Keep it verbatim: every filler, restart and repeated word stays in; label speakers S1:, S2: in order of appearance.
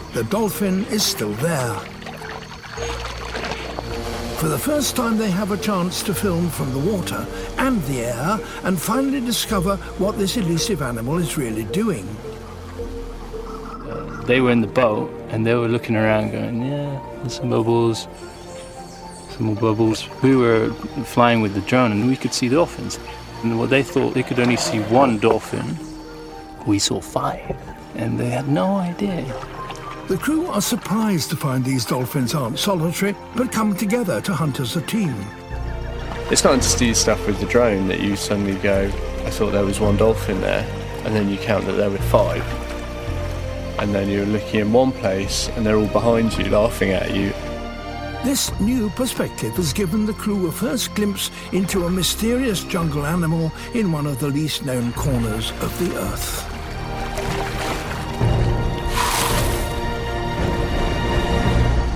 S1: the dolphin is still there. For the first time, they have a chance to film from the water and the air and finally discover what this elusive animal is really doing.
S2: Uh, they were in the boat and they were looking around going, yeah, there's some bubbles, some more bubbles. We were flying with the drone and we could see dolphins. And what they thought they could only see one dolphin, we saw five. And they had no idea.
S1: The crew are surprised to find these dolphins aren't solitary, but come together to hunt as a team.
S3: It's not just these stuff with the drone that you suddenly go, I thought there was one dolphin there, and then you count that there were five. And then you're looking in one place and they're all behind you, laughing at you.
S1: This new perspective has given the crew a first glimpse into a mysterious jungle animal in one of the least known corners of the Earth.